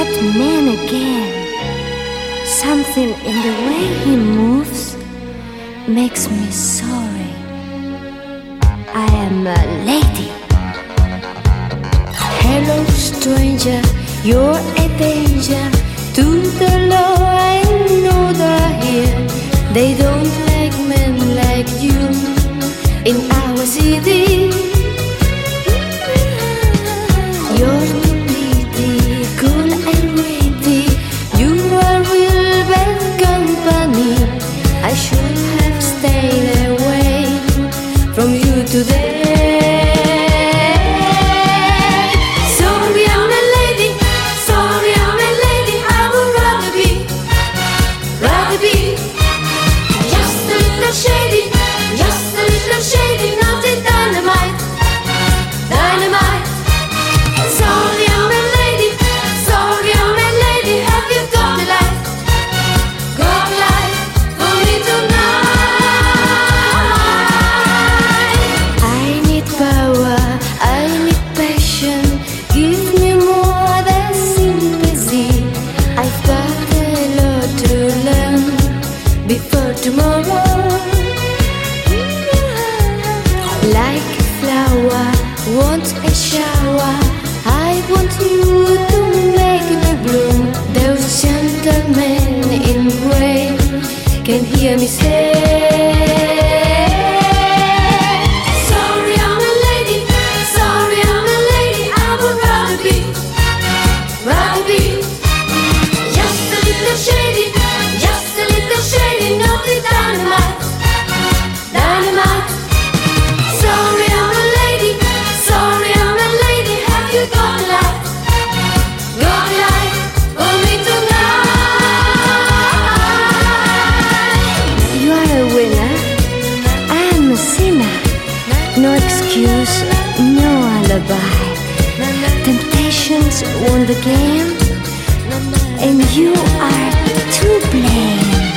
that man again. Something in the way he moves makes me sorry. I am a lady. Hello stranger, you're a danger to the law. I know they're here. They don't like men like you in our city. You're too pretty, cool and witty. You are real bad company. I should have stayed away from you today. Tomorrow, like a flower, want a shower. I want you to make me bloom. Those gentlemen in gray can hear me say, sorry, I'm a lady. Sorry, I'm a lady. I would rather be just a little shady. Just a little shady, not the dynamite, dynamite. Sorry, I'm a lady. Sorry, I'm a lady. Have you got a light for me tonight? You are a winner. I am a sinner. No excuse, no alibi. Temptations won the game, and you are to blame.